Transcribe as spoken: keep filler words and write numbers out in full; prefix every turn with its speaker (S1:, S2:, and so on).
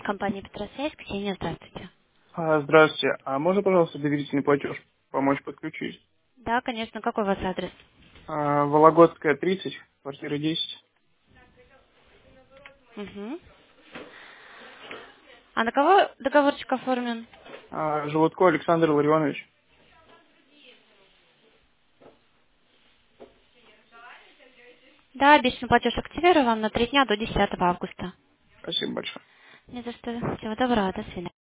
S1: Компания Петросвязь, Ксения, здравствуйте.
S2: А, Здравствуйте. А можно, пожалуйста, доверительный платеж помочь подключить?
S1: Да, конечно, какой у вас адрес?
S2: А, Вологодская, тридцать, квартира десять.
S1: Угу. А на кого договорчик оформлен?
S2: А, Желудко Александр Ларионович.
S1: Да, обещанный платеж активирован на три дня до десятого августа.
S2: Спасибо большое.
S1: Не за что. Всего доброго, до свидания.